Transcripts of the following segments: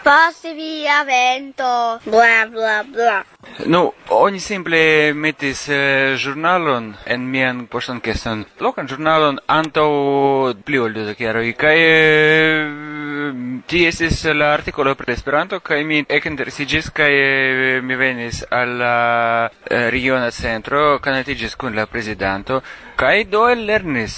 Passe via vento, bla bla bla. Oni simple metis ĵurnalon en mian poŝtankeston. Lokan ĵurnalon antaŭ pli ol 20 jaroj kaj tie estis la artikolo pri Esperanto kaj mi ekinteresiĝis kaj mi venis al la regiona centro, konatiĝis kun la prezidanto kaj do ellernis.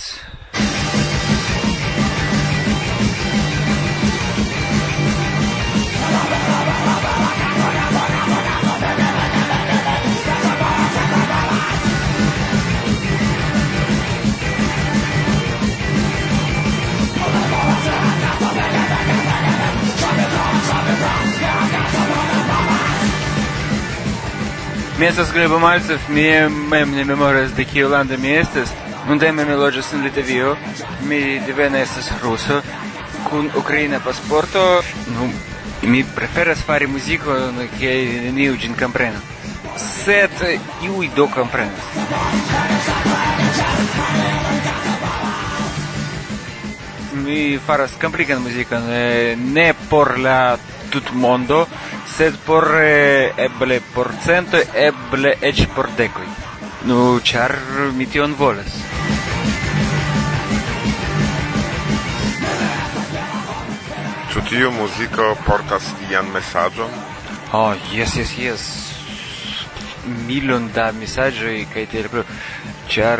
Mi estas Glebo Malcev, mi mem ne memoras de kiu lando mi estas. Nuntempe mi loĝas en Litovio, mi devene estas ruso, kun ukraina pasporto. Mi preferas fari muzikon, ke neniu ĝin komprenu. Sed iuj do komprenas. Mi faras komplikan muzikon, ne por la tutmondo, sed por eble por cento, eble eĉ por dekoj. Ĉar mi tion volas. Ĉu tiu muziko portas ian mesaĝon? Jes. Milon da mesaĝoj kaj tiel plu. Ĉar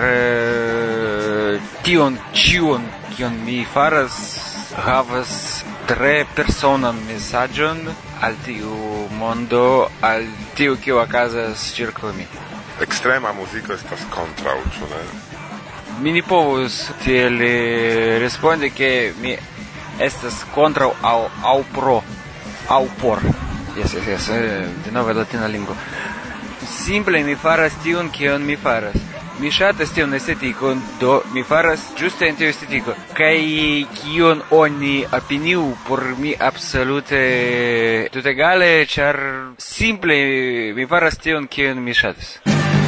tion ĉion, kion mi faras, havas tre personan mesaĝon al tiu mondo, al tiu kiu okazas ĉirkaŭ mi. Ekstrema muziko estas kontraŭ, ĉu ne? Mi ne povus tiel respondi, ke mi estas kontraŭ aŭ pro aŭ por. Jes, denove latina lingvo. Simple mi faras tion, kion mi faras. Mi ŝatas tiun estetikon, do mi faras ĝuste en tiu estetiko. Kaj kion oni opiniu, por mi absolute tutegale, ĉar simple mi faras tion, kion mi ŝatas.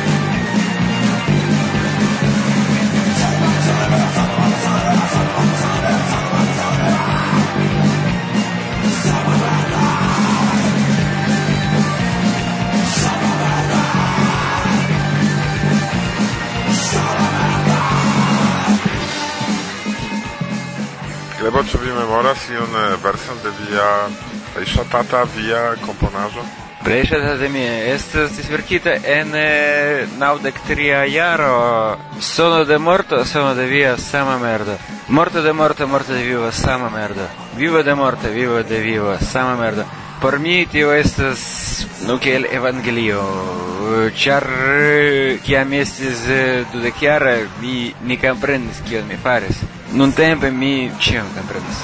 Glebo, ĉu vi memoras iun verson de via plej ŝatata via komponaĵo? Plej ŝatata de mi estas verkita en 93 jaro. Sono de morto, sono de via, sama merda. Morto de morto, morto de vivo, sama merda. Vivo de morto, vivo de vivo, sama merda. Por mi tio estas kiel evangelio, ĉar kiam estis 20-jara mi ne komprenis kion mi faris. Nuntempe mi ĉion komprenas.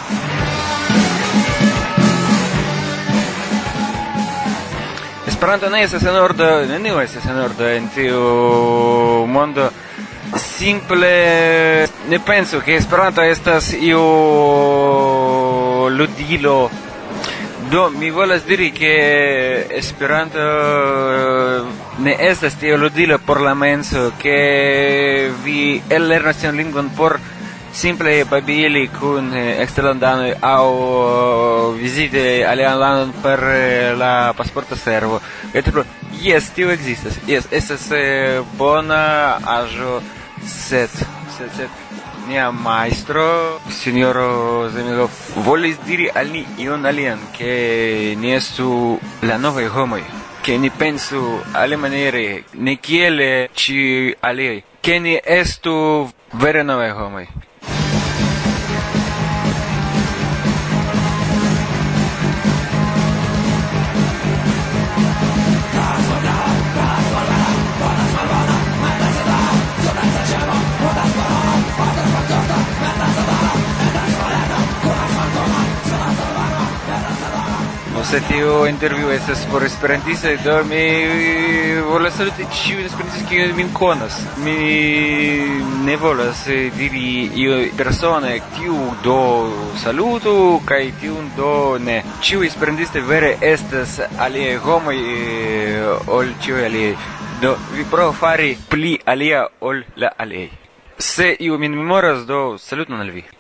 Esperanto ne estas en ordo, neniu estas en ordo en tiu mondo. Simple ne penso ke Esperanto estas iu ludilo. Do, mi volas diri ke Esperanto ne estas tiu ludilo por la menso, ke vi ellernas tiun lingvon por simple babili kun eksterlandanoj aŭ viziti alian landon per la pasporta servo. Jes, tio ekzistas. Jes, estas bona aĵo, sed nia majstro, sinjoro Zemilov, volis diri al ni ion alian, ke ni estu la novaj homoj, ke ni pensu alimaniere, ne kiel ĉiuj aliaj, ke ni estu vere novaj homoj. Se tiu intervjuo estas por esperantistoj, do mi volas saluti ĉiujn esperantistojn kiuj min konas. Mi ne volas diri iu persone tiu do salutu kaj tiun do ne. Ĉiuj esperantistoj vere estas aliaj homoj ol ĉiuj aliaj. Do vi provu fari pli alia ol la aliaj. Se iu min memoras, do saluton al vi.